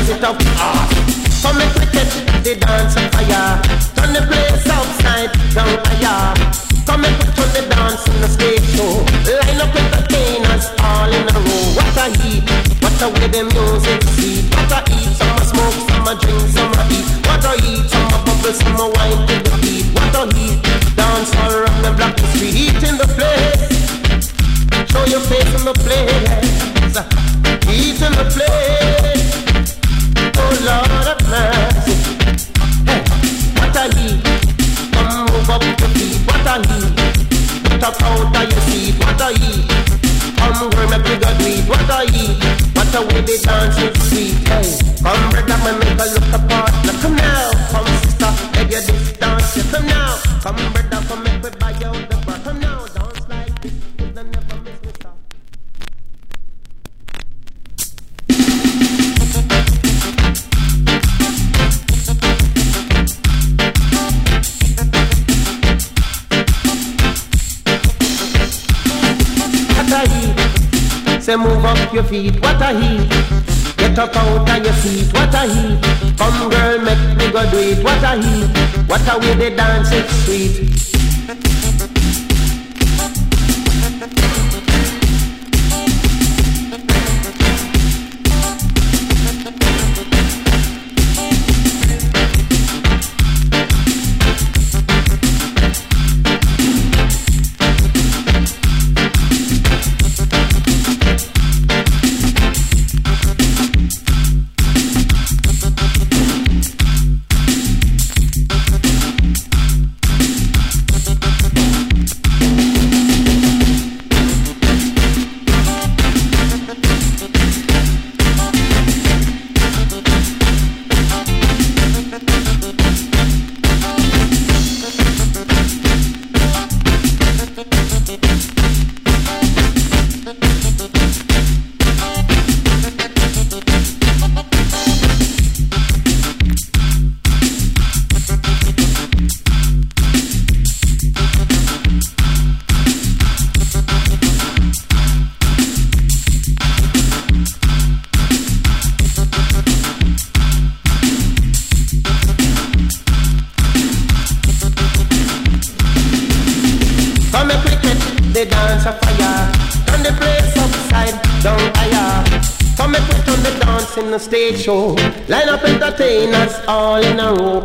it up fast. Come make we catch the dance of fire. Turn the place upside down higher. Come make we turn the dance in the stage show. Line up entertainers all in a row. What a heat, what a way the music sweet. What a eat, some a smoke, some a drink, some a eat. What a eat, some a bubble, some a wine to the beat. What a heat, dance all around the block, the street. Eat in the place, show your face in the place. Eat in the place, oh Lord of mercy. Hey, what a heat, come move up your feet. What a heat, put up out of your seat. What a heat, come girl make we go do it. What a heat, what a way they dance is sweet. Hey, come brother man make a look apart. Look come now, come sister, make your this dance. Yeah, come now, come brother come make we buy out the bar. Come now, dance like this, you'll never miss me stop. Say move up your feet, what a heat. Get up out of your seat, what a heat. Come girl, make me go do it, what a heat. What a way they dance, it's sweet. In the stage show, line up entertainers all in a row.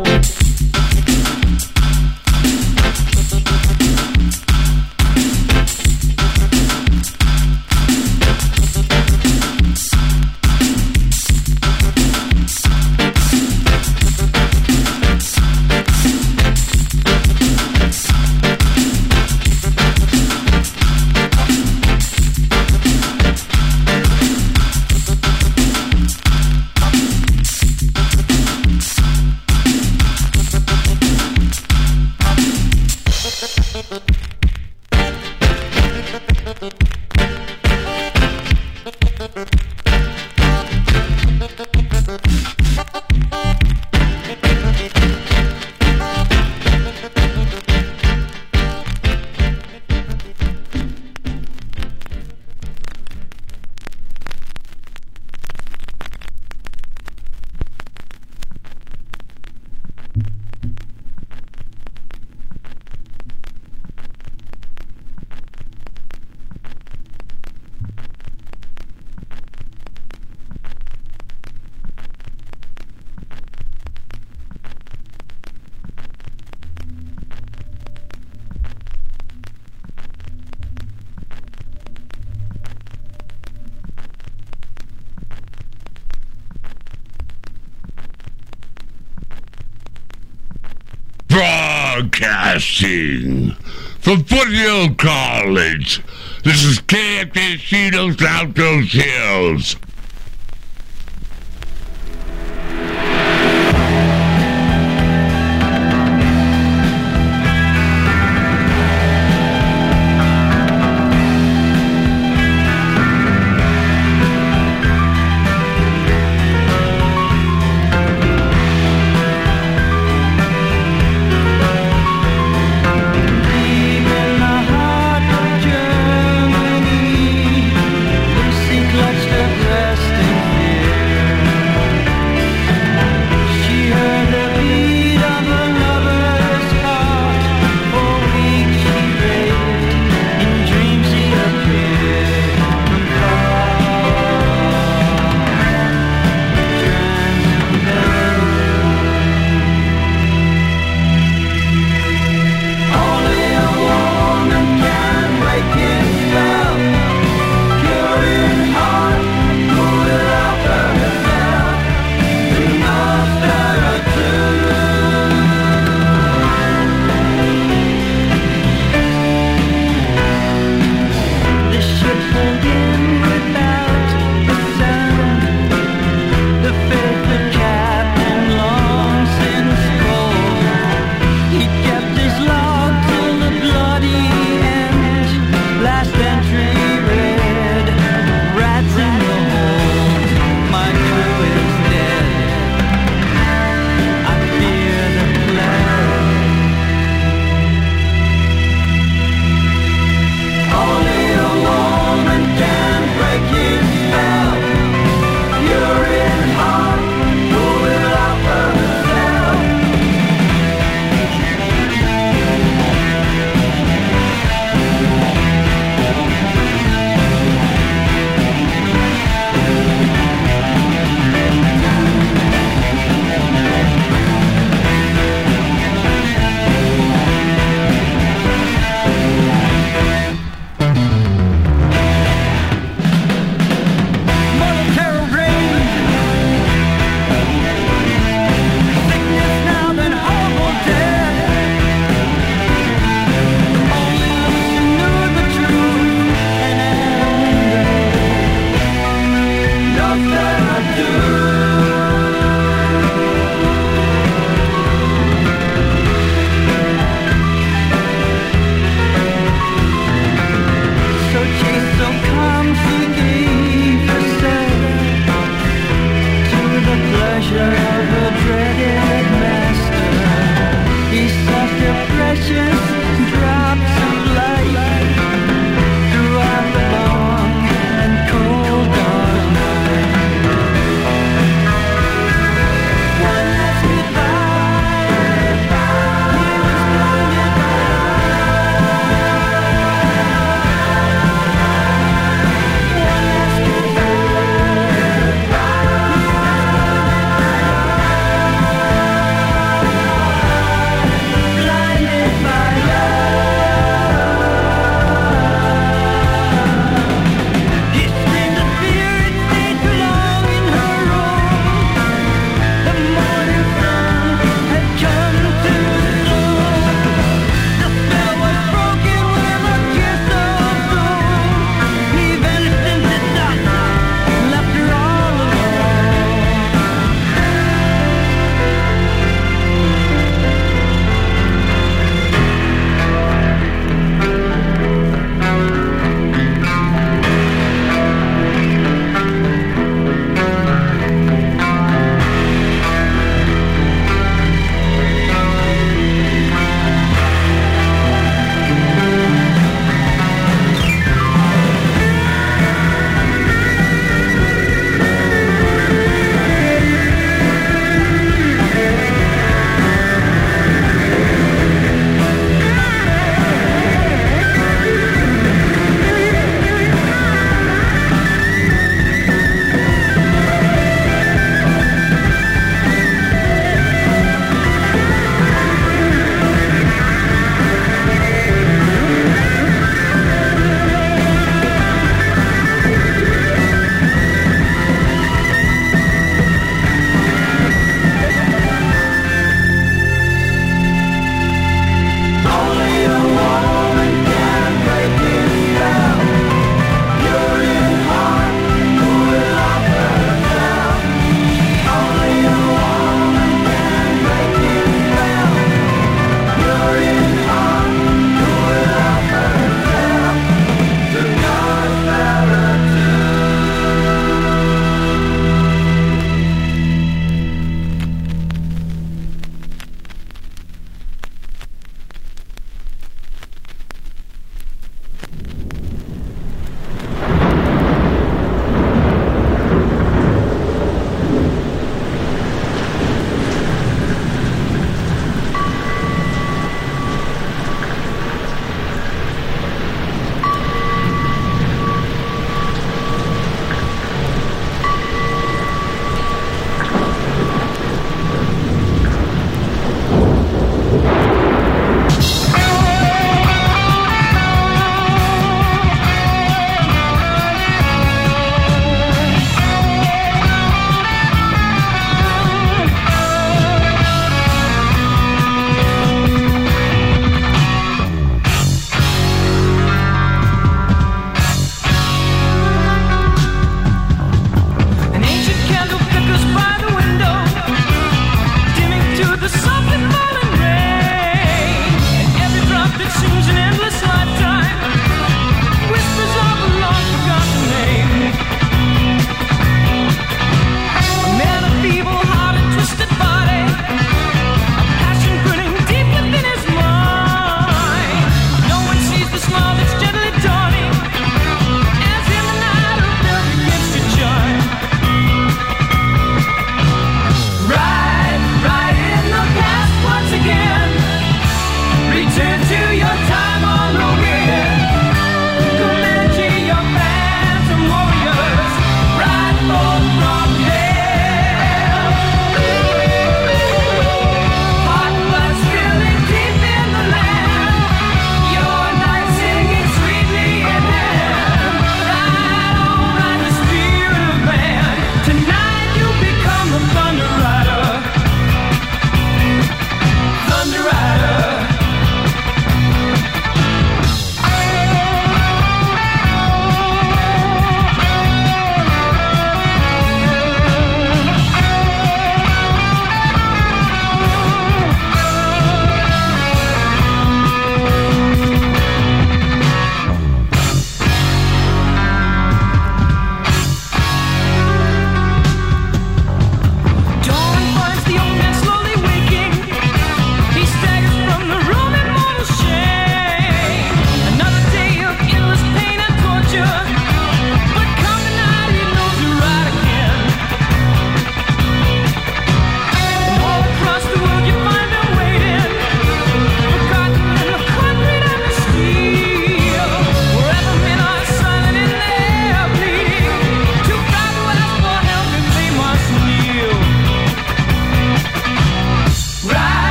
Broadcasting from Foothill College. This is KFC Los Altos Hills. Clutched her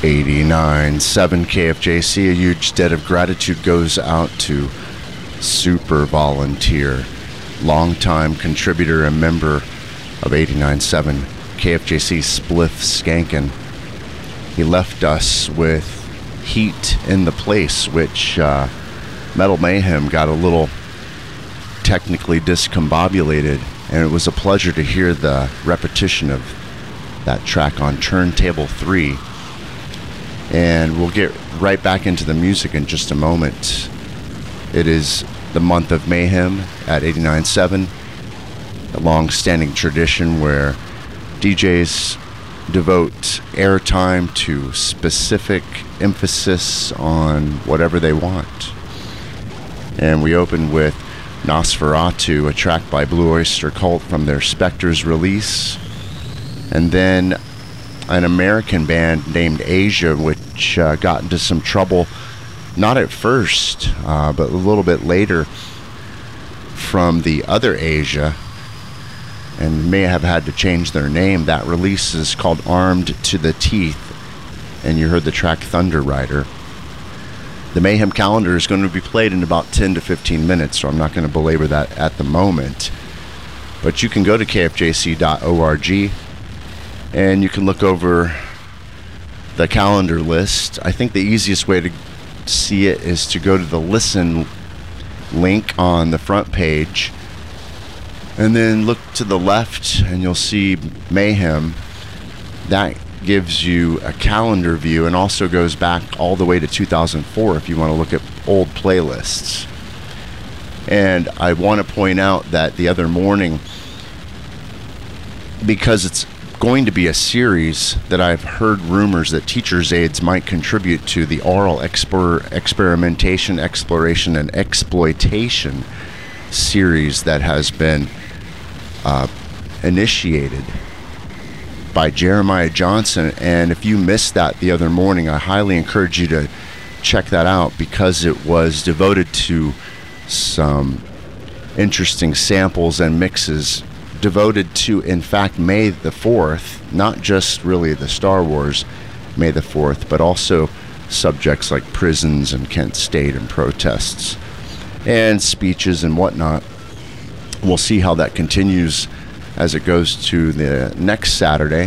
89.7 KFJC. A huge debt of gratitude goes out to Super Volunteer, longtime contributor and member of 89.7 KFJC, Spliff Skankin. He left us with Heat in the Place, which Metal Mayhem got a little technically discombobulated, and it was a pleasure to hear the repetition of that track on Turntable 3. And we'll get right back into the music in just a moment. It is the month of Mayhem at 89.7, a long-standing tradition where DJs devote airtime to specific emphasis on whatever they want. And we open with Nosferatu, a track by Blue Oyster Cult from their Spectres release. And then an American band named Asia, which got into some trouble, not at first, but a little bit later, from the other Asia, and may have had to change their name. That release is called Armed to the Teeth, and you heard the track Thunder Rider. The Mayhem calendar is going to be played in about 10 to 15 minutes, so I'm not going to belabor that at the moment. But you can go to kfjc.org, and you can look over the calendar list. I think the easiest way to see it is to go to the listen link on the front page, and then look to the left and you'll see Mayhem. That gives you a calendar view and also goes back all the way to 2004 if you want to look at old playlists. And I want to point out that the other morning, because it's going to be a series that I've heard rumors that teachers' aides might contribute to, the oral experimentation, exploration, and exploitation series that has been initiated by Jeremiah Johnson. And if you missed that the other morning, I highly encourage you to check that out, because it was devoted to some interesting samples and mixes devoted to, in fact, May the 4th, not just really the Star Wars May the 4th, but also subjects like prisons and Kent State and protests and speeches and whatnot. We'll see how that continues as it goes to the next Saturday,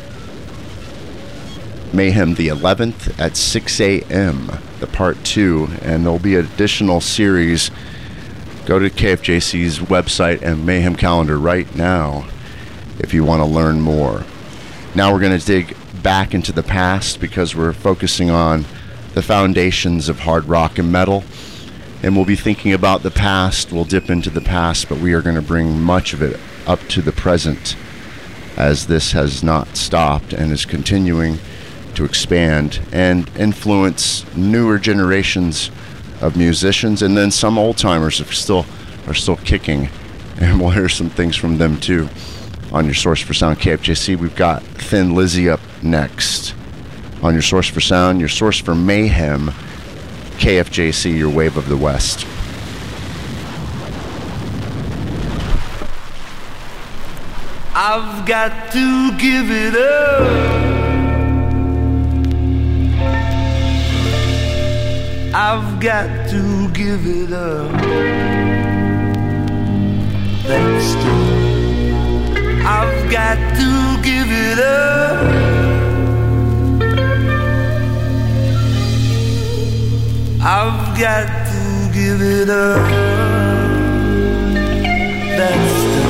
Mayhem the 11th at 6 a.m., the part 2, and there'll be an additional series. Go to KFJC's website and Mayhem calendar right now if you want to learn more. Now we're going to dig back into the past, because we're focusing on the foundations of hard rock and metal. And we'll be thinking about the past. We'll dip into the past, but we are going to bring much of it up to the present, as this has not stopped and is continuing to expand and influence newer generations of musicians, and then some old timers are still kicking, and we'll hear some things from them too. On your Source for Sound KFJC, we've got Thin Lizzy up next. On your Source for Sound, your source for mayhem, KFJC, your wave of the West. I've got to give it up. I've got to give it up. That's true. I've got to give it up. I've got to give it up. That's true.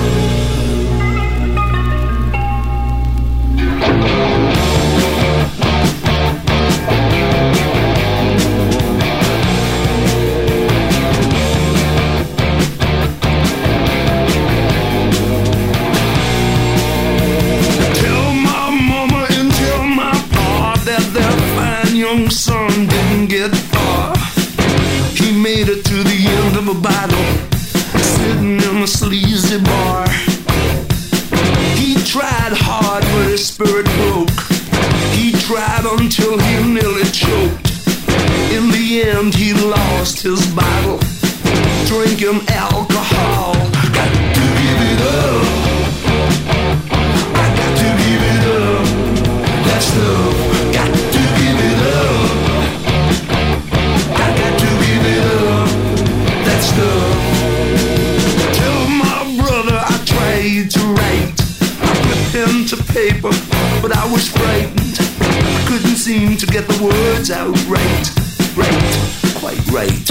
Young son didn't get far. He made it to the end of a battle, sitting in a sleazy bar. He tried hard, but his spirit broke. He tried until he nearly choked. In the end, he lost his battle, drinking alcohol. I got to give it up. I got to give it up. That's love. Got to give it up. get the words out right, quite right.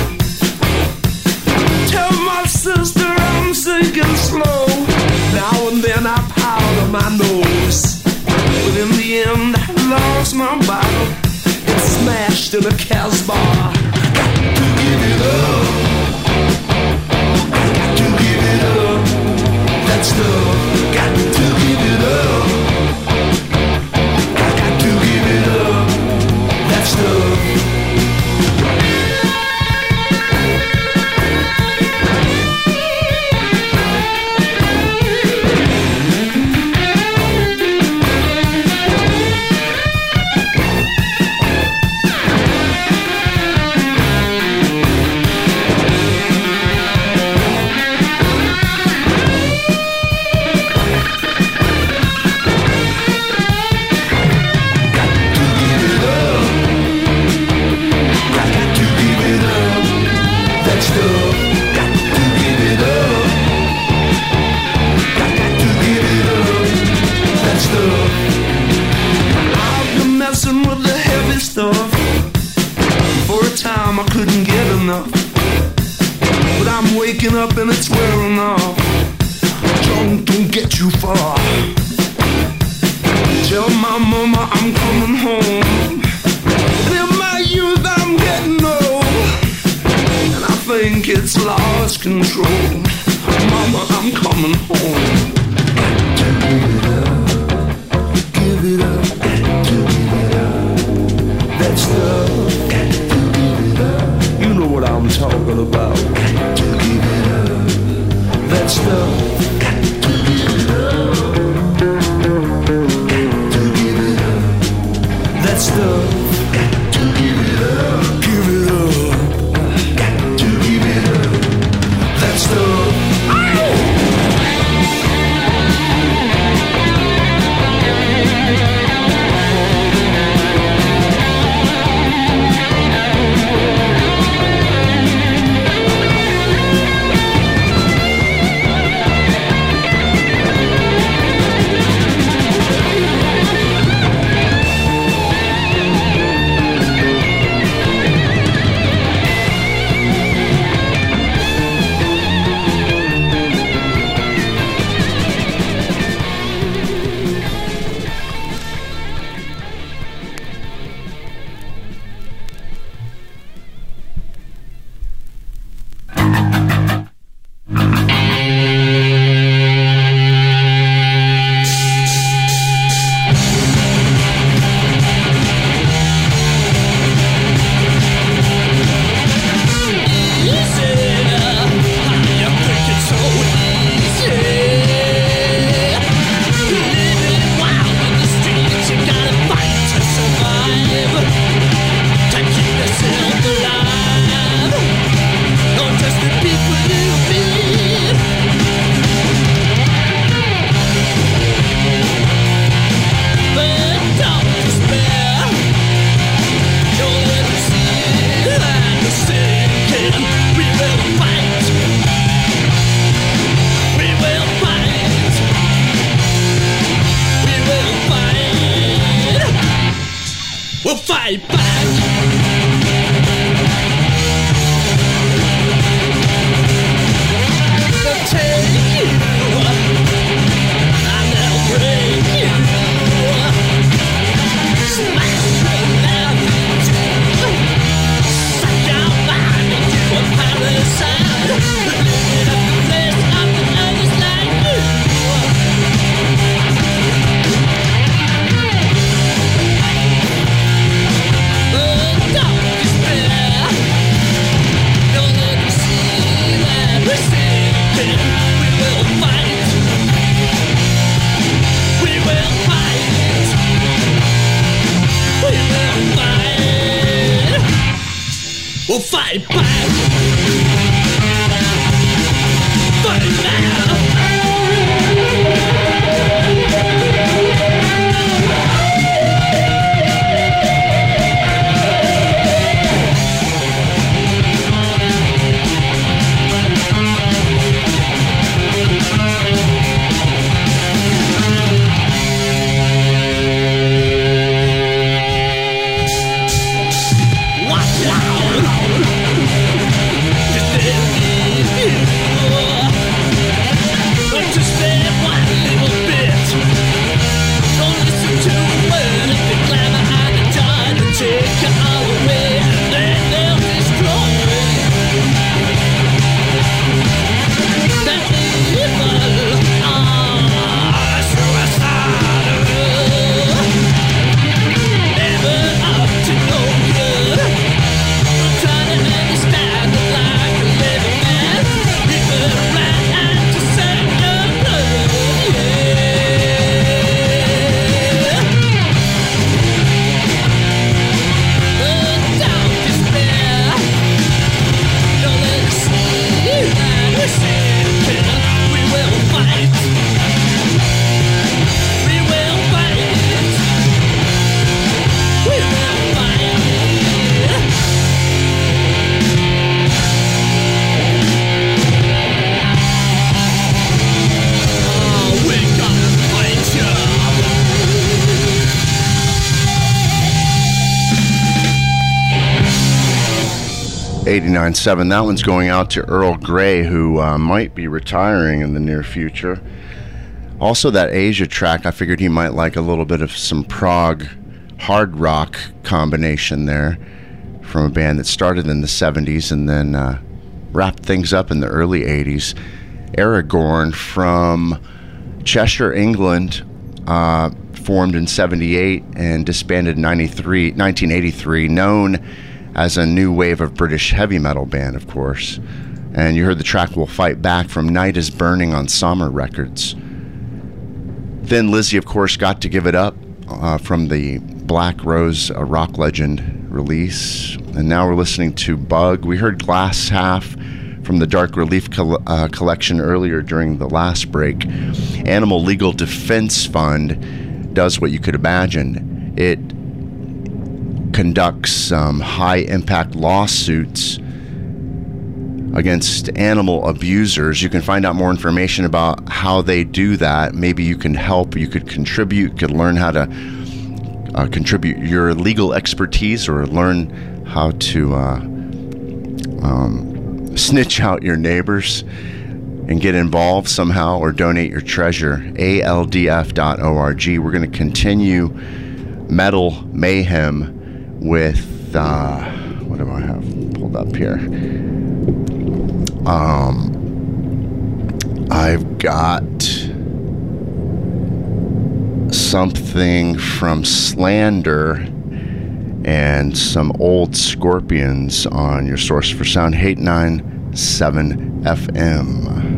Tell my sister I'm sinking slow. Now and then I powder my nose, but in the end I lost my bottle. It's smashed in a Casbah. Got to give it up. Got to give it up. That stuff. Got to give it up. Got to give it up. That stuff. I couldn't get enough, but I'm waking up and it's wearing off. Drunk don't get you far. Tell my mama I'm coming home, and in my youth I'm getting old, and I think it's lost control. Mama, I'm coming home. Give it up, give it up. That stuff. You know what I'm talking about. Got to give it up. That stuff. Got to give it up. Got to give it up. That stuff. Got to give it up. Give it up. Got to give it up. That stuff. We'll fight back. Fight now. 89.7. That one's going out to Earl Grey, who might be retiring in the near future. Also, that Asia track, I figured he might like a little bit of some prog hard rock combination there from a band that started in the 70s and then wrapped things up in the early 80s. Aragorn from Cheshire, England, formed in 78 and disbanded in 1983, known as a new wave of British heavy metal band, of course. And you heard the track We'll Fight Back from Night is Burning on Sommer Records. Thin Lizzy, of course, got to give it up from the Black Rose, a Rock Legend release. And now we're listening to Bug. We heard Glass Half from the Dark Relief collection earlier during the last break. Animal Legal Defense Fund does what you could imagine. It conducts high-impact lawsuits against animal abusers. You can find out more information about how they do that. Maybe you can help, you could contribute, you could learn how to contribute your legal expertise or learn how to snitch out your neighbors and get involved somehow or donate your treasure. ALDF.org. We're going to continue Metal Mayhem with what do I have pulled up here? I've got something from Slander and some old Scorpions on your source for sound, 897 FM.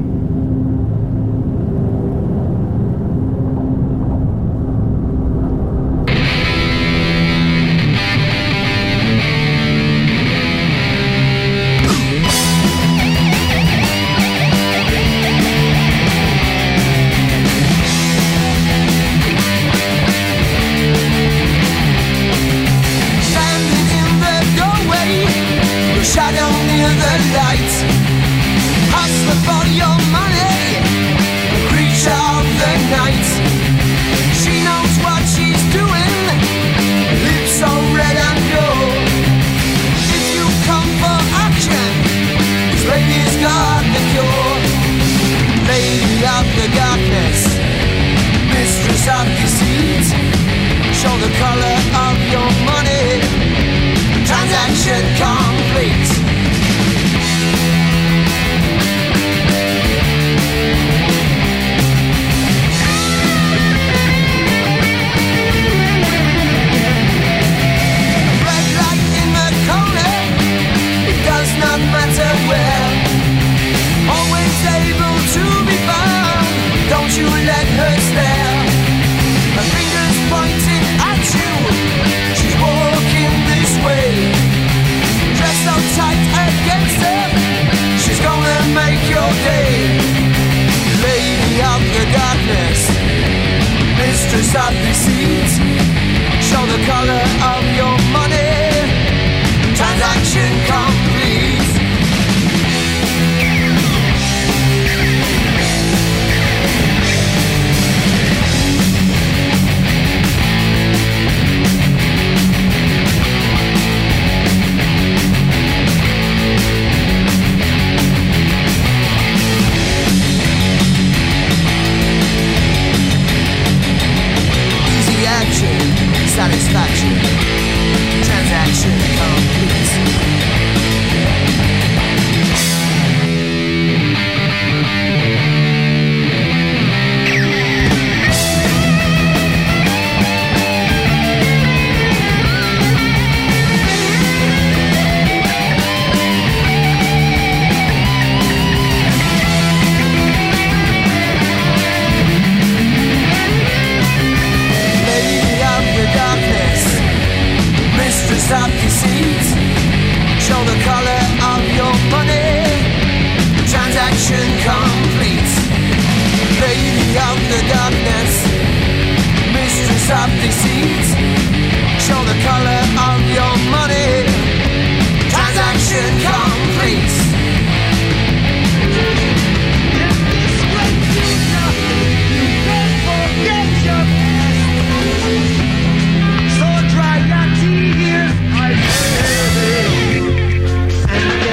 And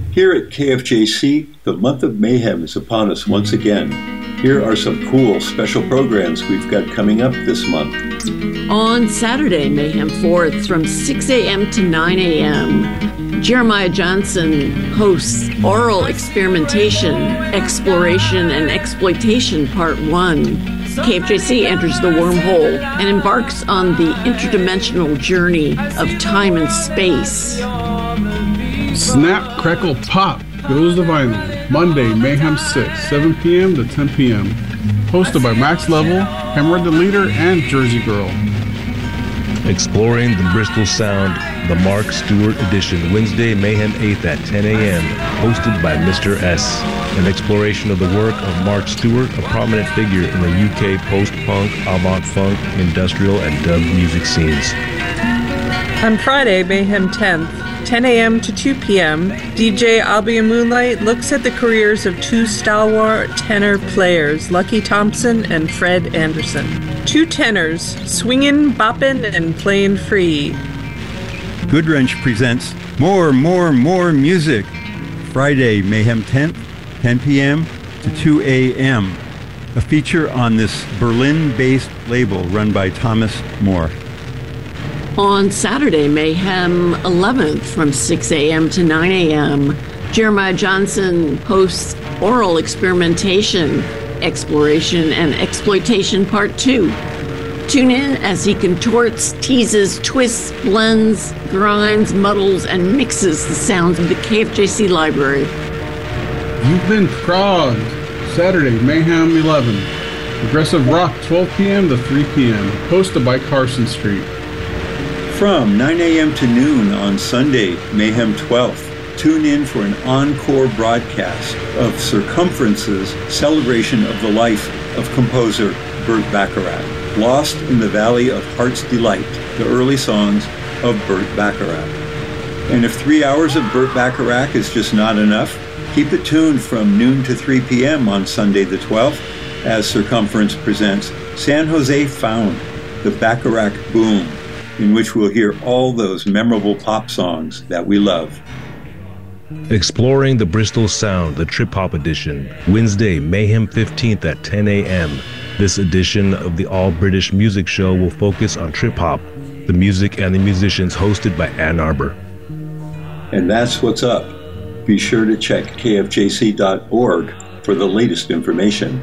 Here at KFJC, the month of mayhem is upon us once again. Here are some cool special programs we've got coming up this month. On Saturday, Mayhem 4th, from 6 a.m. to 9 a.m., Jeremiah Johnson hosts Oral Experimentation, Exploration, and Exploitation Part 1. KFJC enters the wormhole and embarks on the interdimensional journey of time and space. Snap, Crackle, Pop goes to vinyl. Monday, Mayhem 6, 7 p.m. to 10 p.m. Hosted by Max Level, Hammer the Leader, and Jersey Girl. Exploring the Bristol Sound, the Mark Stewart edition, Wednesday, Mayhem 8th at 10 a.m., hosted by Mr. S. An exploration of the work of Mark Stewart, a prominent figure in the UK post-punk, avant-funk, industrial, and dub music scenes. On Friday, Mayhem 10th, 10 a.m. to 2 p.m., DJ Albion Moonlight looks at the careers of two stalwart tenor players, Lucky Thompson and Fred Anderson. Two tenors, swingin', boppin', and playin' free. Goodwrench presents More Music. Friday, Mayhem 10th, 10 p.m. to 2 a.m. A feature on this Berlin-based label run by Thomas Moore. On Saturday, Mayhem 11th, from 6 a.m. to 9 a.m., Jeremiah Johnson hosts Oral Experimentation, Exploration, and Exploitation Part 2. Tune in as he contorts, teases, twists, blends, grinds, muddles, and mixes the sounds of the KFJC library. You've been Frogged. Saturday, Mayhem 11. Progressive Rock, 12 p.m. to 3 p.m. Hosted by Carson Street. From 9 a.m. to noon on Sunday, Mayhem 12th, tune in for an encore broadcast of Circumference's celebration of the life of composer Burt Bacharach. Lost in the Valley of Heart's Delight, the early songs of Burt Bacharach. And if 3 hours of Burt Bacharach is just not enough, keep it tuned from noon to 3 p.m. on Sunday the 12th as Circumference presents San Jose Found, the Bacharach Boom, in which we'll hear all those memorable pop songs that we love. Exploring the Bristol Sound, the Trip Hop Edition, Wednesday, Mayhem 15th at 10 a.m. This edition of the All-British Music Show will focus on trip hop, the music and the musicians, hosted by Ann Arbor. And that's what's up. Be sure to check kfjc.org for the latest information.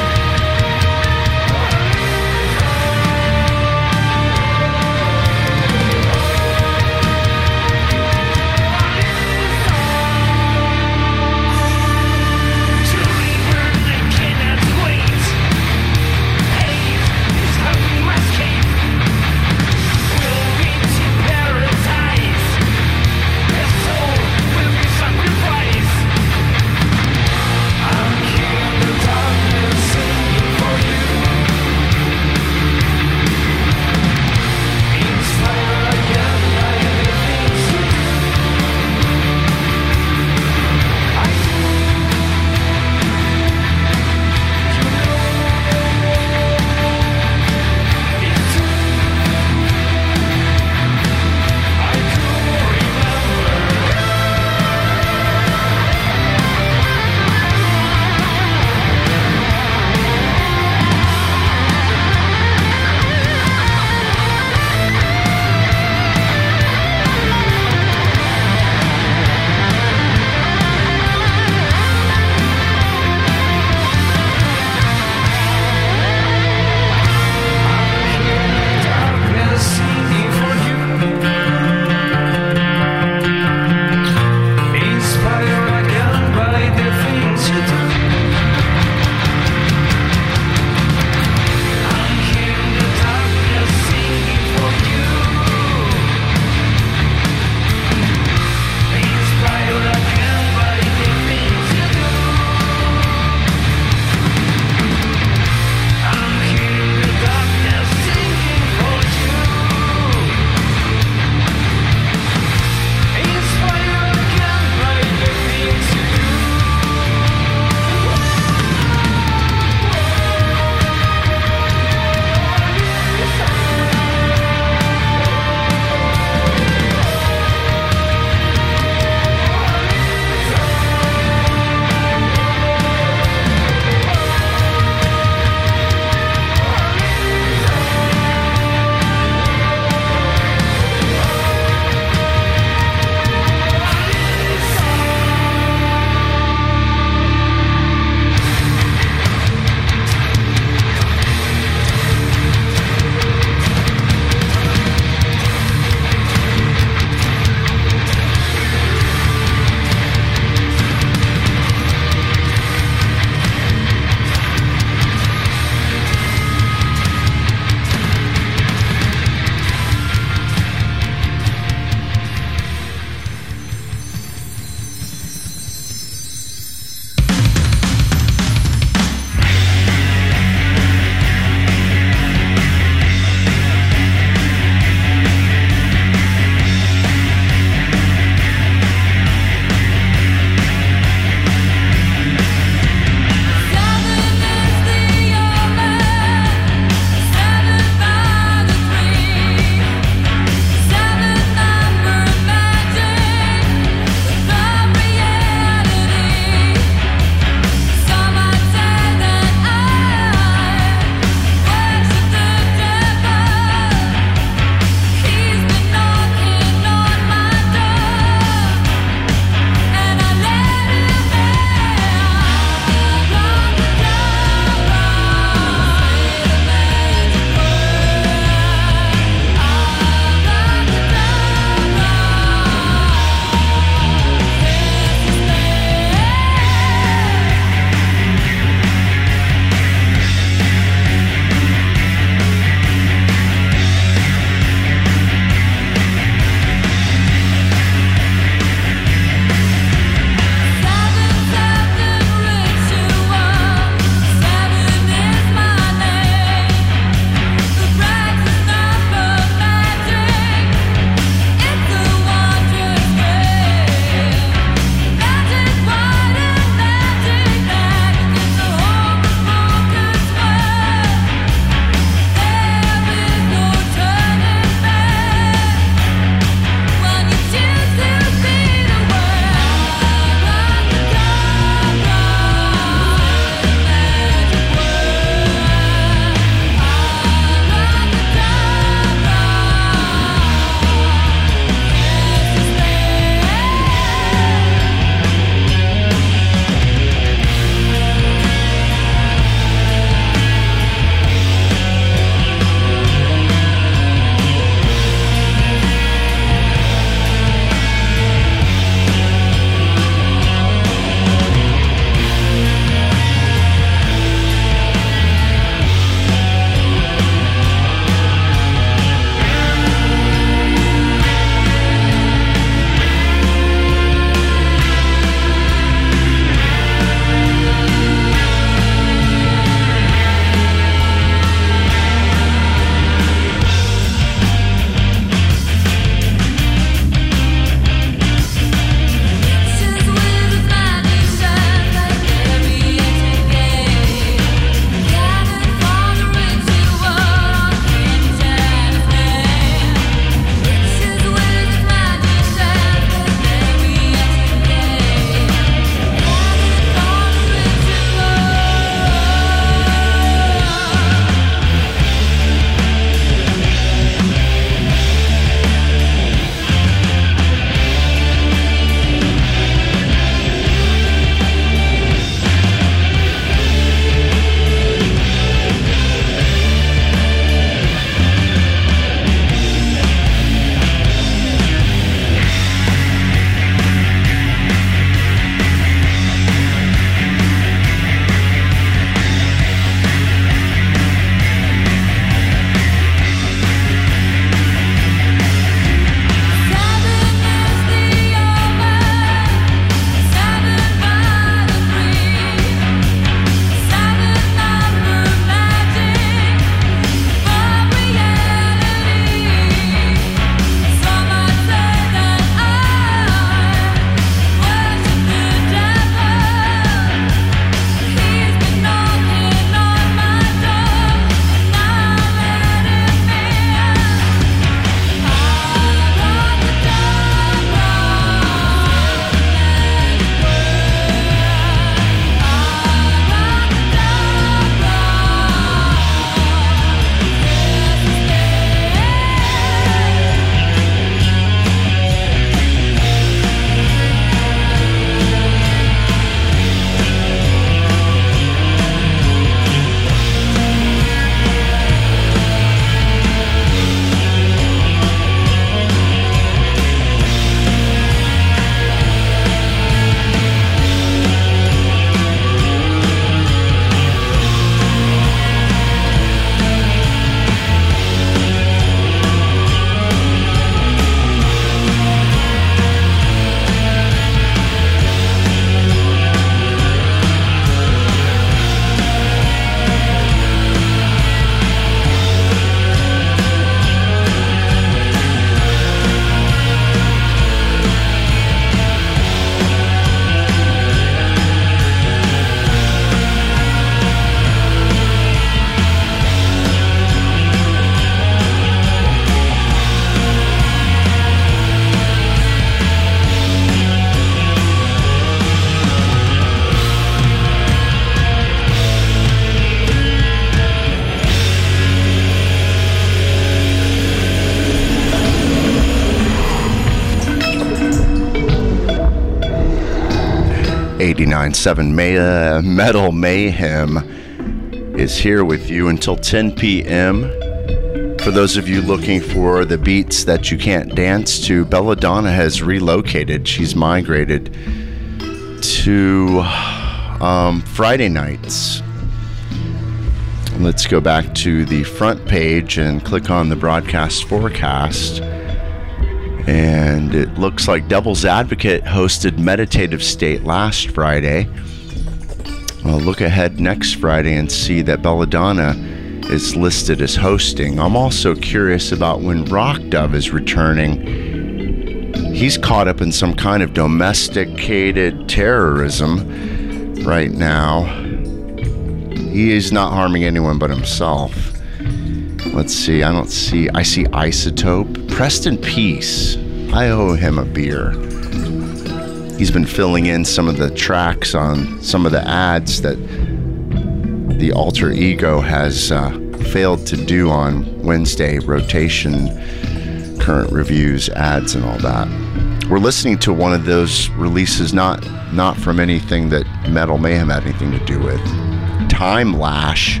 89.7 Metal Mayhem is here with you until 10 p.m. For those of you looking for the beats that you can't dance to, Belladonna has relocated. She's migrated to Friday nights. Let's go back to the front page and click on the broadcast forecast. And it looks like Devil's Advocate hosted Meditative State last Friday. I'll look ahead next Friday and see that Belladonna is listed as hosting. I'm also curious about when Rock Dove is returning. He's caught up in some kind of domesticated terrorism right now. He is not harming anyone but himself. Let's see, I see Isotope. Preston Peace, I owe him a beer. He's been filling in some of the tracks on some of the ads that the Alter Ego has failed to do on Wednesday rotation, current reviews, ads, and all that. We're listening to one of those releases, not from anything that Metal Mayhem had anything to do with. Time Lash.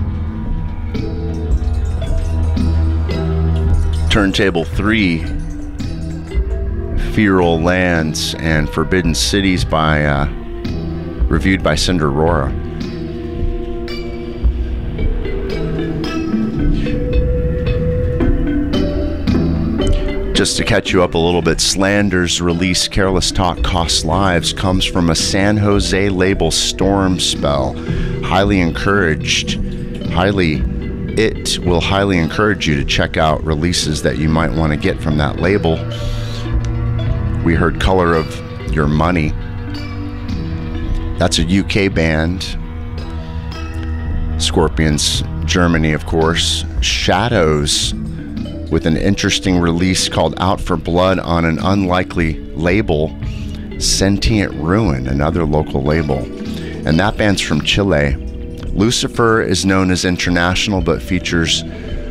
Turntable 3, Feral Lands and Forbidden Cities by reviewed by Cinder Aurora. Just to catch you up a little bit, Slander's release Careless Talk Costs Lives comes from a San Jose label, Storm Spell. It will highly encourage you to check out releases that you might want to get from that label. We heard Color of Your Money. That's a UK band. Scorpions, Germany, of course. Shadows, with an interesting release called Out for Blood on an unlikely label. Sentient Ruin, another local label. And that band's from Chile. Lucifer is known as international, but features,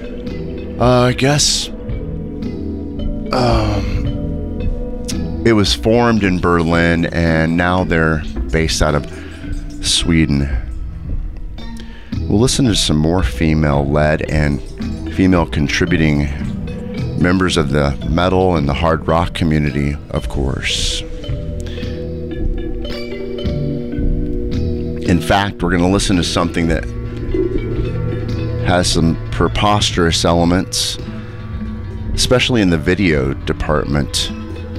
it was formed in Berlin, and now they're based out of Sweden. We'll listen to some more female-led and female-contributing members of the metal and the hard rock community, of course. In fact, we're going to listen to something that has some preposterous elements, especially in the video department.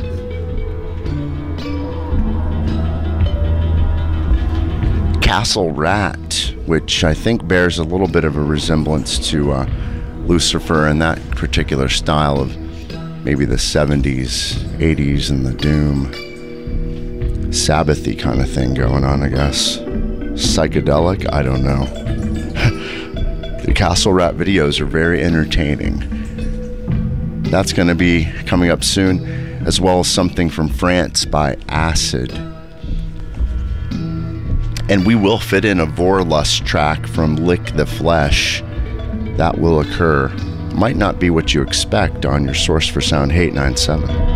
Castle Rat, which I think bears a little bit of a resemblance to Lucifer and that particular style of maybe the 70s, 80s, and the Doom, Sabbathy kind of thing going on, I guess. Psychedelic, I don't know. The Castle Rat videos are very entertaining. That's going to be coming up soon, as well as something from France by Acid. And we will fit in a Vorlust track from Lick the Flesh. That will occur. Might not be what you expect on your Source for Sound Hate 97.